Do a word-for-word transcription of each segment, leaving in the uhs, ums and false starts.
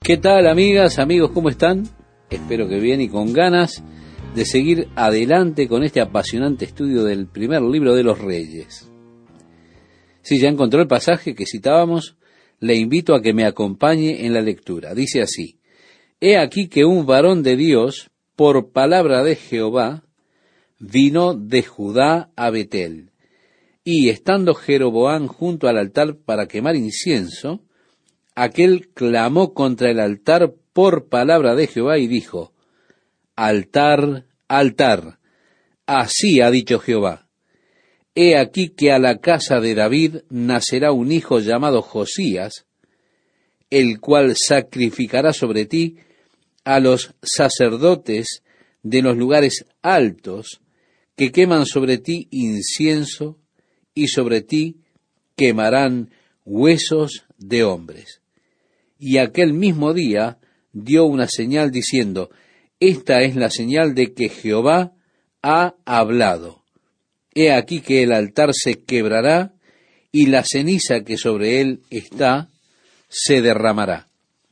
¿Qué tal, amigas, amigos? ¿Cómo están? Espero que bien y con ganas de seguir adelante con este apasionante estudio del primer libro de los Reyes. Si ya encontró el pasaje que citábamos, le invito a que me acompañe en la lectura. Dice así: He aquí que un varón de Dios, por palabra de Jehová, vino de Judá a Betel. Y estando Jeroboam junto al altar para quemar incienso, aquel clamó contra el altar por palabra de Jehová y dijo: Altar, altar, así ha dicho Jehová. He aquí que a la casa de David nacerá un hijo llamado Josías, el cual sacrificará sobre ti a los sacerdotes de los lugares altos, que queman sobre ti incienso, y sobre ti quemarán huesos de hombres. Y aquel mismo día dio una señal diciendo: Esta es la señal de que Jehová ha hablado. He aquí que el altar se quebrará, y la ceniza que sobre él está se derramará.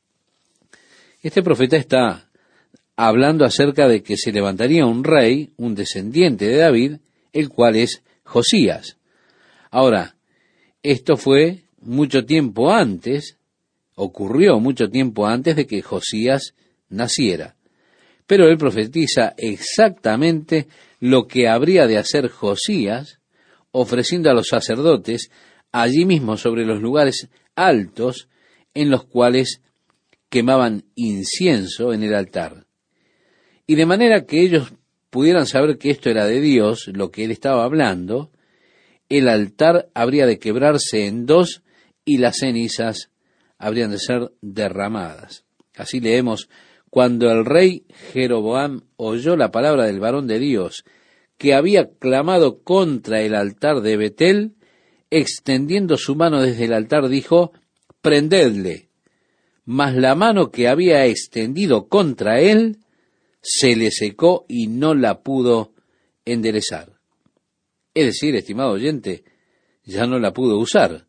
Este profeta está hablando acerca de que se levantaría un rey, un descendiente de David, el cual es Josías. Ahora, esto fue mucho tiempo antes, ocurrió mucho tiempo antes de que Josías naciera. Pero él profetiza exactamente lo que habría de hacer Josías, ofreciendo a los sacerdotes allí mismo sobre los lugares altos en los cuales quemaban incienso en el altar. Y de manera que ellos pudieran saber que esto era de Dios, lo que él estaba hablando, el altar habría de quebrarse en dos y las cenizas habrían de ser derramadas. Así leemos: Cuando el rey Jeroboam oyó la palabra del varón de Dios, que había clamado contra el altar de Betel, extendiendo su mano desde el altar, dijo: Prendedle. Mas la mano que había extendido contra él se le secó y no la pudo enderezar. Es decir, estimado oyente, ya no la pudo usar.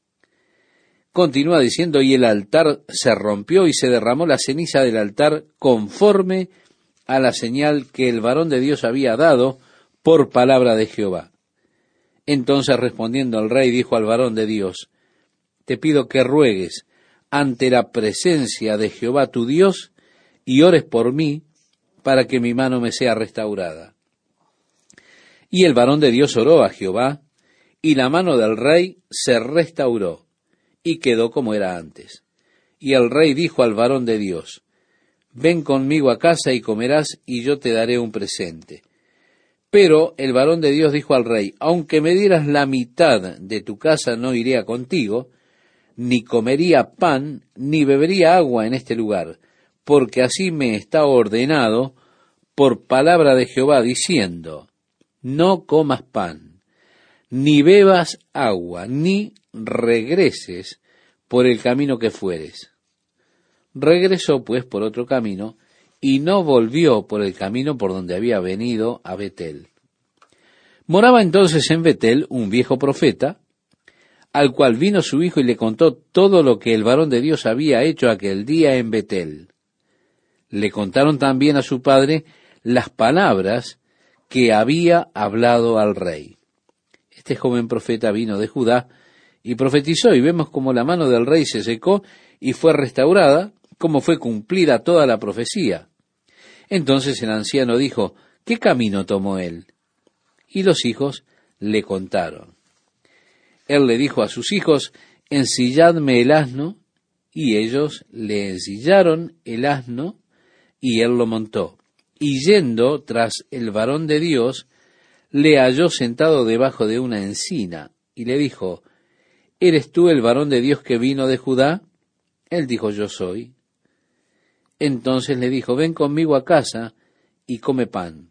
Continúa diciendo: y el altar se rompió y se derramó la ceniza del altar conforme a la señal que el varón de Dios había dado por palabra de Jehová. Entonces, respondiendo el rey, dijo al varón de Dios: Te pido que ruegues ante la presencia de Jehová tu Dios y ores por mí para que mi mano me sea restaurada. Y el varón de Dios oró a Jehová, y la mano del rey se restauró, y quedó como era antes. Y el rey dijo al varón de Dios: Ven conmigo a casa y comerás, y yo te daré un presente. Pero el varón de Dios dijo al rey: Aunque me dieras la mitad de tu casa, no iría contigo, ni comería pan, ni bebería agua en este lugar, porque así me está ordenado por palabra de Jehová, diciendo: No comas pan, ni bebas agua, ni regreses por el camino que fueres. Regresó pues por otro camino, y no volvió por el camino por donde había venido a Betel. Moraba entonces en Betel un viejo profeta, al cual vino su hijo y le contó todo lo que el varón de Dios había hecho aquel día en Betel. Le contaron también a su padre las palabras que había hablado al rey. Este joven profeta vino de Judá y profetizó, y vemos como la mano del rey se secó y fue restaurada, como fue cumplida toda la profecía. Entonces el anciano dijo: ¿Qué camino tomó él? Y los hijos le contaron. Él le dijo a sus hijos: Ensilladme el asno, y ellos le ensillaron el asno, y él lo montó. Y yendo tras el varón de Dios, le halló sentado debajo de una encina, y le dijo: ¿Eres tú el varón de Dios que vino de Judá? Él dijo: Yo soy. Entonces le dijo: Ven conmigo a casa y come pan.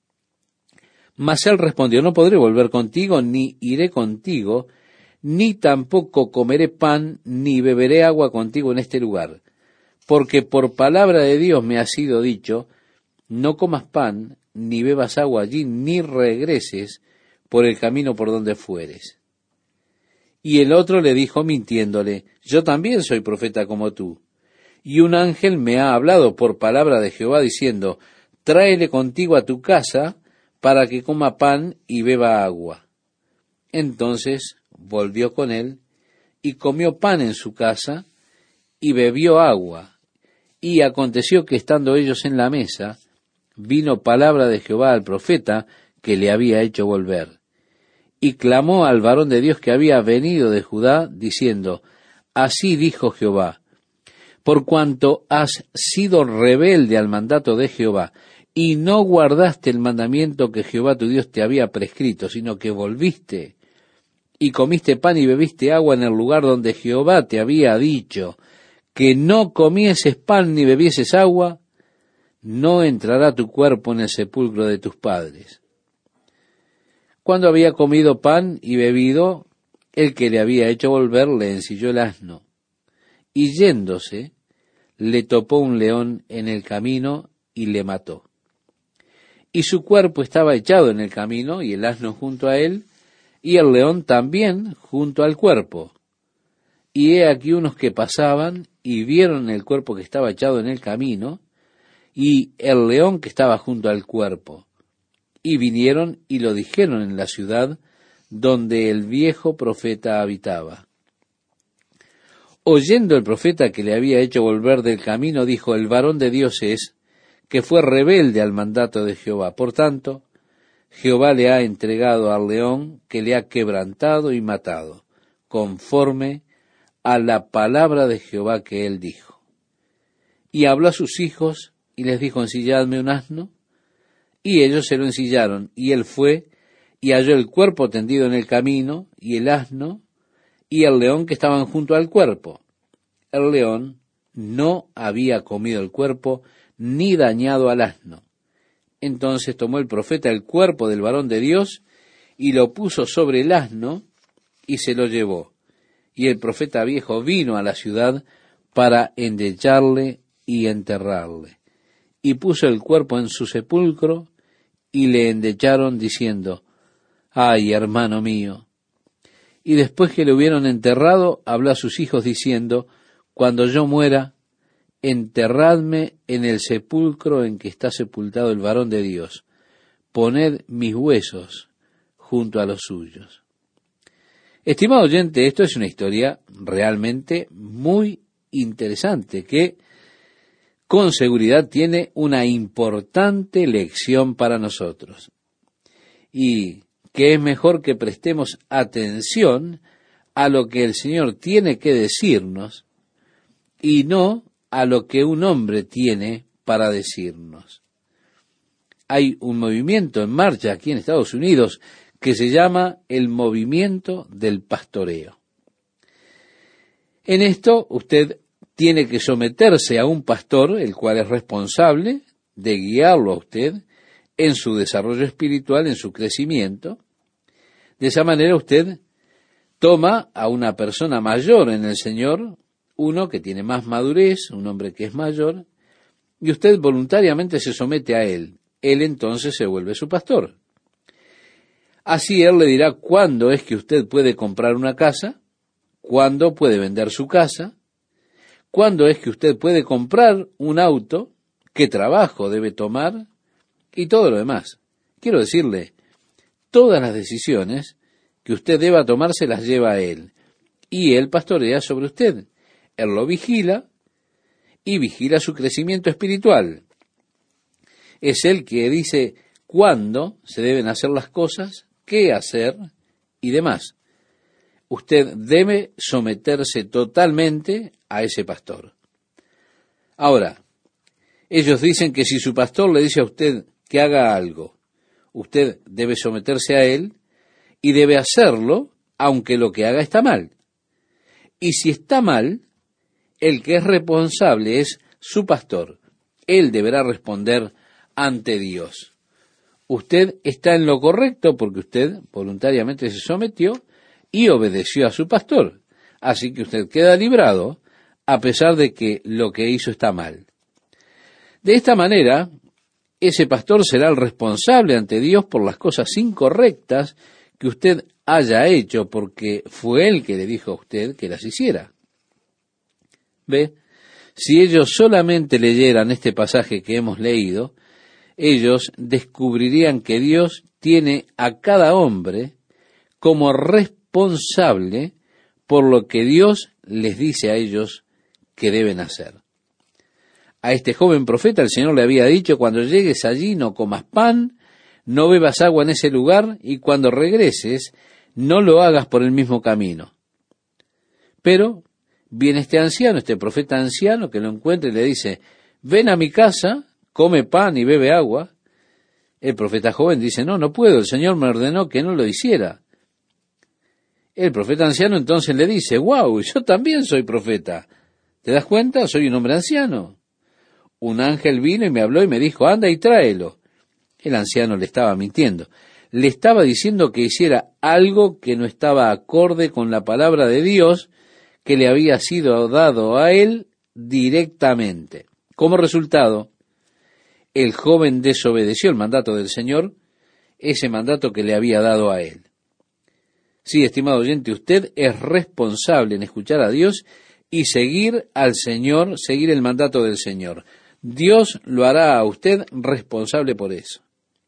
Mas él respondió: No podré volver contigo, ni iré contigo, ni tampoco comeré pan, ni beberé agua contigo en este lugar, porque por palabra de Dios me ha sido dicho: No comas pan, ni bebas agua allí, ni regreses por el camino por donde fueres. Y el otro le dijo mintiéndole: Yo también soy profeta como tú. y un ángel me ha hablado por palabra de Jehová, diciendo, tráele contigo a tu casa, para que coma pan y beba agua. Entonces volvió con él, y comió pan en su casa, y bebió agua. Y aconteció que estando ellos en la mesa, vino palabra de Jehová al profeta que le había hecho volver. Y clamó al varón de Dios que había venido de Judá, diciendo, así dijo Jehová, por cuanto has sido rebelde al mandato de Jehová, y no guardaste el mandamiento que Jehová tu Dios te había prescrito, sino que volviste y comiste pan y bebiste agua en el lugar donde Jehová te había dicho que no comieses pan ni bebieses agua, no entrará tu cuerpo en el sepulcro de tus padres. Cuando había comido pan y bebido, el que le había hecho volver le ensilló el asno, y yéndose, le topó un león en el camino y le mató. Y su cuerpo estaba echado en el camino, y el asno junto a él, y el león también junto al cuerpo. Y he aquí unos que pasaban, y vieron el cuerpo que estaba echado en el camino, y el león que estaba junto al cuerpo. Y vinieron y lo dijeron en la ciudad donde el viejo profeta habitaba. Oyendo el profeta que le había hecho volver del camino, dijo, el varón de Dios es, que fue rebelde al mandato de Jehová. Por tanto, Jehová le ha entregado al león, que le ha quebrantado y matado, conforme a la palabra de Jehová que él dijo. Y habló a sus hijos, y les dijo, ensilladme un asno, y ellos se lo ensillaron, y él fue, y halló el cuerpo tendido en el camino, y el asno, y el león que estaban junto al cuerpo. El león no había comido el cuerpo, ni dañado al asno. Entonces tomó el profeta el cuerpo del varón de Dios, y lo puso sobre el asno, y se lo llevó. Y el profeta viejo vino a la ciudad para endecharle y enterrarle. Y puso el cuerpo en su sepulcro, y le endecharon diciendo, ay, hermano mío. Y después que le hubieron enterrado, habló a sus hijos diciendo, cuando yo muera, enterradme en el sepulcro en que está sepultado el varón de Dios. Poned mis huesos junto a los suyos. Estimado oyente, esto es una historia realmente muy interesante que con seguridad tiene una importante lección para nosotros. Y que es mejor que prestemos atención a lo que el Señor tiene que decirnos y no a lo que un hombre tiene para decirnos. Hay un movimiento en marcha aquí en Estados Unidos que se llama el movimiento del pastoreo. En esto usted tiene que someterse a un pastor, el cual es responsable de guiarlo a usted en su desarrollo espiritual, en su crecimiento. De esa manera usted toma a una persona mayor en el Señor, uno que tiene más madurez, un hombre que es mayor, y usted voluntariamente se somete a él. Él entonces se vuelve su pastor. Así él le dirá cuándo es que usted puede comprar una casa, cuándo puede vender su casa, cuándo es que usted puede comprar un auto, qué trabajo debe tomar y todo lo demás. Quiero decirle, todas las decisiones que usted deba tomar se las lleva a él, y él pastorea sobre usted. Él lo vigila y vigila su crecimiento espiritual. Es él que dice cuándo se deben hacer las cosas, qué hacer y demás. Usted debe someterse totalmente a ese pastor. Ahora, ellos dicen que si su pastor le dice a usted que haga algo, usted debe someterse a él y debe hacerlo aunque lo que haga está mal. Y si está mal, el que es responsable es su pastor. Él deberá responder ante Dios. Usted está en lo correcto porque usted voluntariamente se sometió y obedeció a su pastor. Así que usted queda librado a pesar de que lo que hizo está mal. De esta manera, ese pastor será el responsable ante Dios por las cosas incorrectas que usted haya hecho, porque fue él que le dijo a usted que las hiciera. ¿Ve? Si ellos solamente leyeran este pasaje que hemos leído, ellos descubrirían que Dios tiene a cada hombre como responsable por lo que Dios les dice a ellos que deben hacer. A este joven profeta el Señor le había dicho: cuando llegues allí no comas pan, no bebas agua en ese lugar, y cuando regreses no lo hagas por el mismo camino. Pero viene este anciano, este profeta anciano, que lo encuentra y le dice: ven a mi casa, come pan y bebe agua. El profeta joven dice: no, no puedo, el Señor me ordenó que no lo hiciera. El profeta anciano entonces le dice: wow, yo también soy profeta. ¿Te das cuenta? Soy un hombre anciano. Un ángel vino y me habló y me dijo: anda y tráelo. El anciano le estaba mintiendo. Le estaba diciendo que hiciera algo que no estaba acorde con la palabra de Dios que le había sido dado a él directamente. Como resultado, el joven desobedeció el mandato del Señor, ese mandato que le había dado a él. Sí, estimado oyente, usted es responsable en escuchar a Dios y seguir al Señor, seguir el mandato del Señor. Dios lo hará a usted responsable por eso.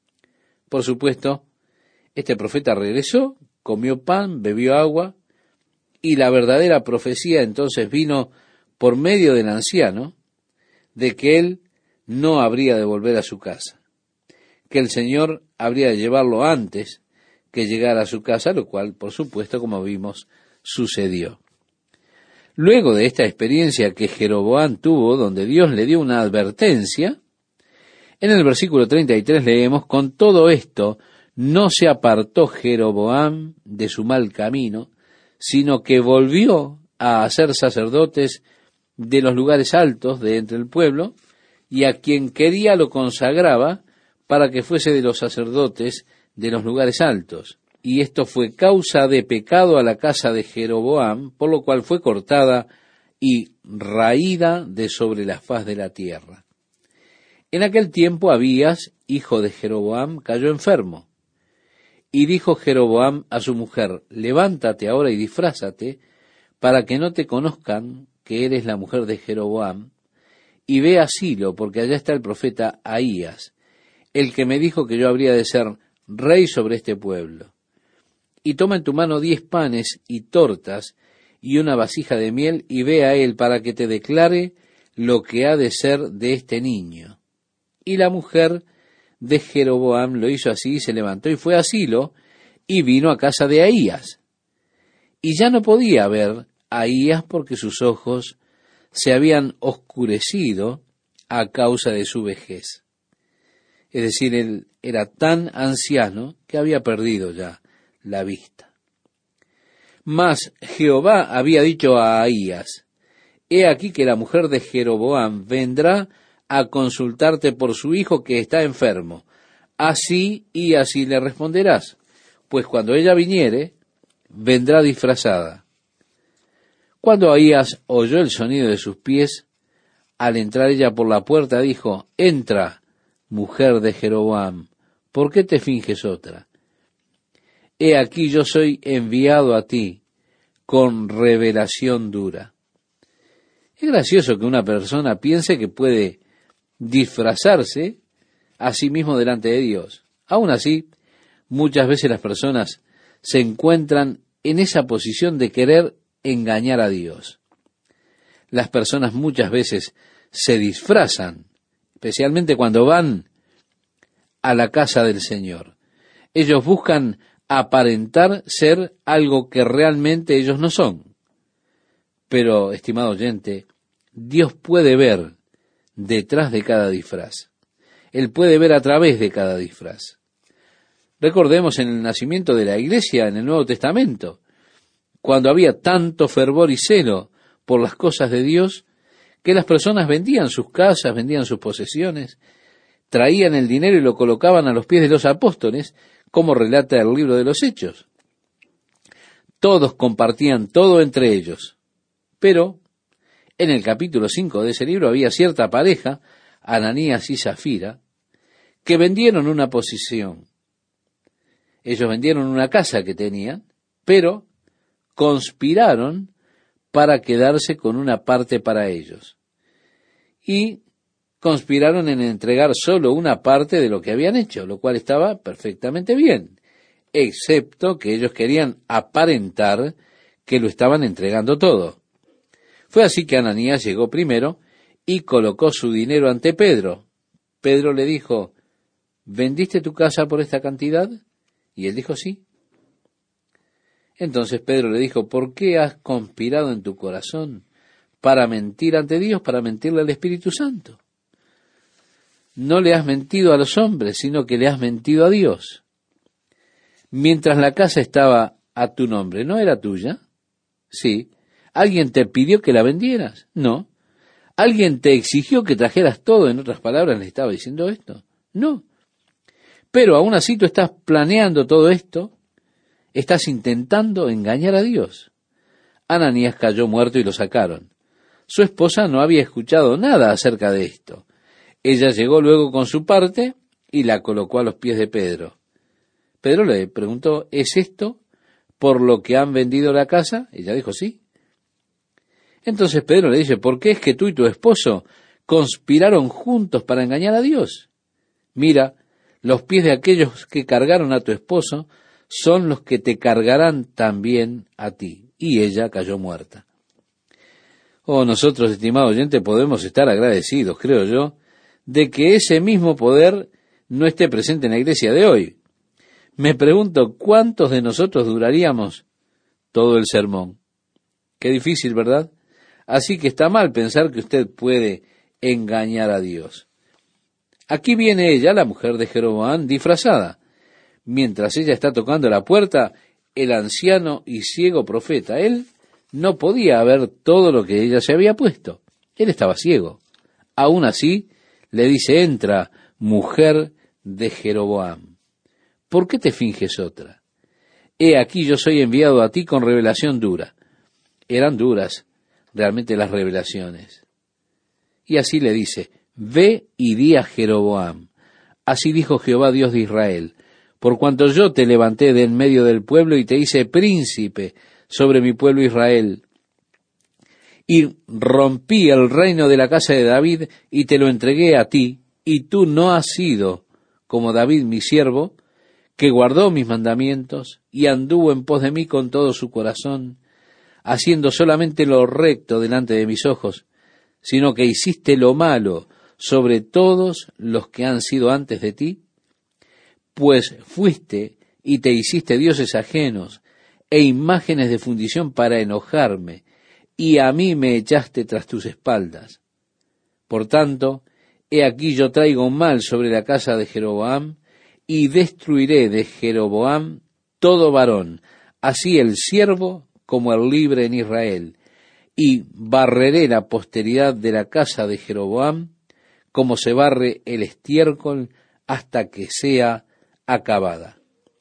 Por supuesto, este profeta regresó, comió pan, bebió agua, y la verdadera profecía entonces vino por medio del anciano de que él no habría de volver a su casa, que el Señor habría de llevarlo antes que llegara a su casa, lo cual, por supuesto, como vimos, sucedió. Luego de esta experiencia que Jeroboam tuvo, donde Dios le dio una advertencia, en el versículo treinta y tres leemos: con todo esto no se apartó Jeroboam de su mal camino, sino que volvió a hacer sacerdotes de los lugares altos de entre el pueblo, y a quien quería lo consagraba para que fuese de los sacerdotes de los lugares altos. Y esto fue causa de pecado a la casa de Jeroboam, por lo cual fue cortada y raída de sobre la faz de la tierra. En aquel tiempo Abías, hijo de Jeroboam, cayó enfermo. Y dijo Jeroboam a su mujer: levántate ahora y disfrázate, para que no te conozcan que eres la mujer de Jeroboam, y ve a Silo, porque allá está el profeta Ahías, el que me dijo que yo habría de ser rey sobre este pueblo. Y toma en tu mano diez panes y tortas y una vasija de miel, y ve a él para que te declare lo que ha de ser de este niño. Y la mujer de Jeroboam lo hizo así, y se levantó y fue a Silo, y vino a casa de Ahías. Y ya no podía ver a Ahías porque sus ojos se habían oscurecido a causa de su vejez. Es decir, él era tan anciano que había perdido ya la vista. Mas Jehová había dicho a Ahías: he aquí que la mujer de Jeroboam vendrá a consultarte por su hijo que está enfermo. Así y así le responderás, pues cuando ella viniere, vendrá disfrazada. Cuando Ahías oyó el sonido de sus pies, al entrar ella por la puerta, dijo: entra, mujer de Jeroboam, ¿por qué te finges otra? He aquí yo soy enviado a ti con revelación dura. Es gracioso que una persona piense que puede disfrazarse a sí mismo delante de Dios. Aún así, muchas veces las personas se encuentran en esa posición de querer engañar a Dios. Las personas muchas veces se disfrazan, especialmente cuando van a la casa del Señor. Ellos buscan aparentar ser algo que realmente ellos no son. Pero, estimado oyente, Dios puede ver detrás de cada disfraz. Él puede ver a través de cada disfraz. Recordemos en el nacimiento de la iglesia en el Nuevo Testamento, cuando había tanto fervor y celo por las cosas de Dios, que las personas vendían sus casas, vendían sus posesiones, traían el dinero y lo colocaban a los pies de los apóstoles, como relata el libro de los Hechos. Todos compartían todo entre ellos. Pero en el capítulo cinco de ese libro había cierta pareja, Ananías y Zafira, que vendieron una posición. Ellos vendieron una casa que tenían, pero conspiraron para quedarse con una parte para ellos. y conspiraron en entregar solo una parte de lo que habían hecho, lo cual estaba perfectamente bien, excepto que ellos querían aparentar que lo estaban entregando todo. Fue así que Ananías llegó primero y colocó su dinero ante Pedro. Pedro le dijo, ¿vendiste tu casa por esta cantidad? Y él dijo, sí. Entonces Pedro le dijo, ¿por qué has conspirado en tu corazón para mentir ante Dios, para mentirle al Espíritu Santo? No le has mentido a los hombres, sino que le has mentido a Dios. Mientras la casa estaba a tu nombre, ¿no era tuya? Sí. ¿Alguien te pidió que la vendieras? No. ¿Alguien te exigió que trajeras todo? En otras palabras, ¿le estaba diciendo esto? No. Pero aún así tú estás planeando todo esto, estás intentando engañar a Dios. Ananías cayó muerto y lo sacaron. Su esposa no había escuchado nada acerca de esto. Ella llegó luego con su parte y la colocó a los pies de Pedro. Pedro le preguntó, ¿es esto por lo que han vendido la casa? Ella dijo, sí. Entonces Pedro le dice, ¿por qué es que tú y tu esposo conspiraron juntos para engañar a Dios? Mira, los pies de aquellos que cargaron a tu esposo son los que te cargarán también a ti. Y ella cayó muerta. Oh, nosotros, estimado oyente, podemos estar agradecidos, creo yo, de que ese mismo poder no esté presente en la iglesia de hoy. Me pregunto, ¿cuántos de nosotros duraríamos todo el sermón? Qué difícil, ¿verdad? Así que está mal pensar que usted puede engañar a Dios. Aquí viene ella, la mujer de Jeroboam, disfrazada. Mientras ella está tocando la puerta, el anciano y ciego profeta, él no podía ver todo lo que ella se había puesto. Él estaba ciego. Aún así, le dice, entra, mujer de Jeroboam. ¿Por qué te finges otra? He aquí yo soy enviado a ti con revelación dura. Eran duras realmente las revelaciones. Y así le dice, ve y di a Jeroboam. Así dijo Jehová Dios de Israel, por cuanto yo te levanté de en medio del pueblo y te hice príncipe sobre mi pueblo Israel, y rompí el reino de la casa de David y te lo entregué a ti, y tú no has sido como David mi siervo, que guardó mis mandamientos y anduvo en pos de mí con todo su corazón, haciendo solamente lo recto delante de mis ojos, sino que hiciste lo malo sobre todos los que han sido antes de ti, pues fuiste y te hiciste dioses ajenos e imágenes de fundición para enojarme, y a mí me echaste tras tus espaldas. Por tanto, he aquí yo traigo mal sobre la casa de Jeroboam, y destruiré de Jeroboam todo varón, así el siervo como el libre en Israel, y barreré la posteridad de la casa de Jeroboam, como se barre el estiércol hasta que sea acabada.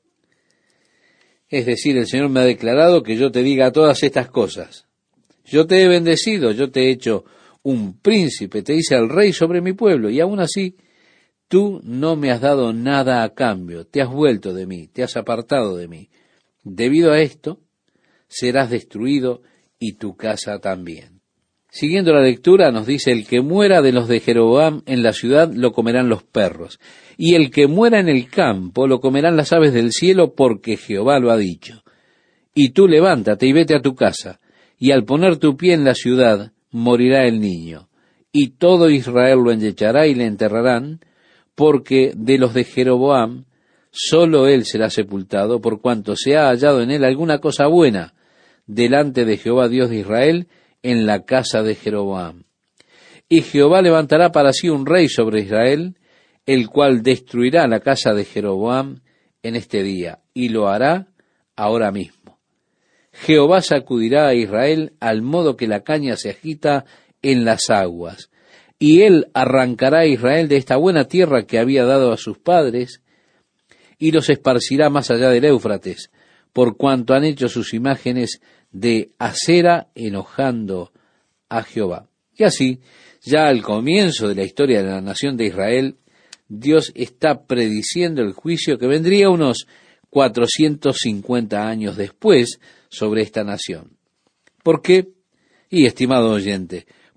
Es decir, el Señor me ha declarado que yo te diga todas estas cosas. Yo te he bendecido, yo te he hecho un príncipe, te hice el rey sobre mi pueblo, y aún así tú no me has dado nada a cambio, te has vuelto de mí, te has apartado de mí. Debido a esto, serás destruido y tu casa también. Siguiendo la lectura, nos dice, el que muera de los de Jeroboam en la ciudad lo comerán los perros, y el que muera en el campo lo comerán las aves del cielo, porque Jehová lo ha dicho. Y tú levántate y vete a tu casa, y al poner tu pie en la ciudad, morirá el niño, y todo Israel lo enyechará y le enterrarán, porque de los de Jeroboam solo él será sepultado, por cuanto se ha hallado en él alguna cosa buena delante de Jehová Dios de Israel en la casa de Jeroboam. Y Jehová levantará para sí un rey sobre Israel, el cual destruirá la casa de Jeroboam en este día, y lo hará ahora mismo. Jehová sacudirá a Israel al modo que la caña se agita en las aguas, y él arrancará a Israel de esta buena tierra que había dado a sus padres, y los esparcirá más allá del Éufrates, por cuanto han hecho sus imágenes de acera enojando a Jehová. Y así, ya al comienzo de la historia de la nación de Israel, Dios está prediciendo el juicio que vendría unos cuatrocientos cincuenta años después sobre esta nación. ¿Por qué? Y estimado oyente,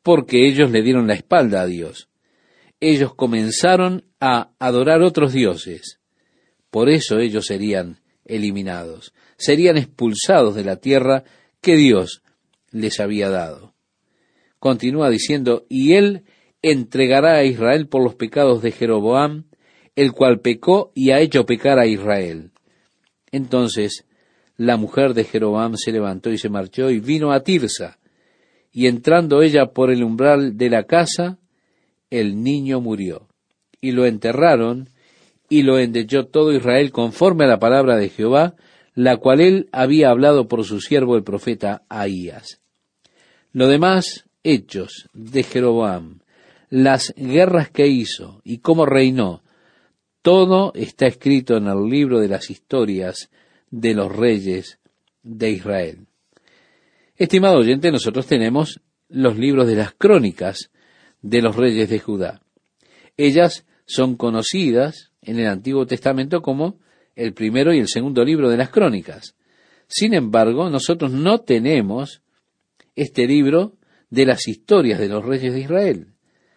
porque ellos le dieron la espalda a Dios. Ellos comenzaron a adorar otros dioses. Por eso ellos serían eliminados, serían expulsados de la tierra que Dios les había dado. Continúa diciendo, y él entregará a Israel por los pecados de Jeroboam, el cual pecó y ha hecho pecar a Israel. Entonces la mujer de Jeroboam se levantó y se marchó y vino a Tirsa, y entrando ella por el umbral de la casa, el niño murió, y lo enterraron, y lo endechó todo Israel conforme a la palabra de Jehová, la cual él había hablado por su siervo el profeta Ahías. Lo demás, hechos de Jeroboam, las guerras que hizo y cómo reinó, todo está escrito en el libro de las historias de los reyes de Israel. Estimado oyente, nosotros tenemos los libros de las crónicas de los reyes de Judá. Ellas son conocidas en el Antiguo Testamento como el primero y el segundo libro de las crónicas. Sin embargo, nosotros no tenemos este libro de las historias de los reyes de Israel.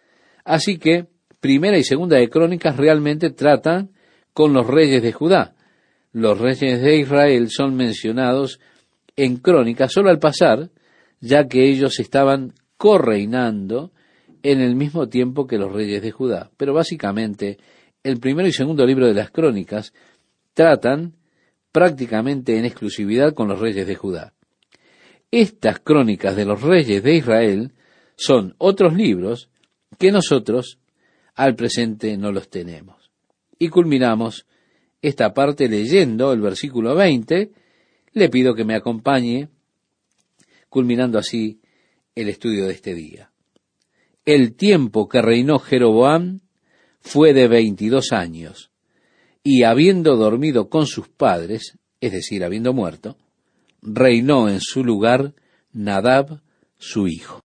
Así que primera y segunda de crónicas realmente tratan con los reyes de Judá. Los reyes de Israel son mencionados en crónicas solo al pasar, ya que ellos estaban correinando en el mismo tiempo que los reyes de Judá. Pero básicamente, el primero y segundo libro de las crónicas tratan prácticamente en exclusividad con los reyes de Judá. Estas crónicas de los reyes de Israel son otros libros que nosotros al presente no los tenemos. Y culminamos esta parte leyendo el versículo veinte. Le pido que me acompañe, culminando así el estudio de este día. El tiempo que reinó Jeroboam fue de veintidós años, y habiendo dormido con sus padres, es decir, habiendo muerto, reinó en su lugar Nadab, su hijo.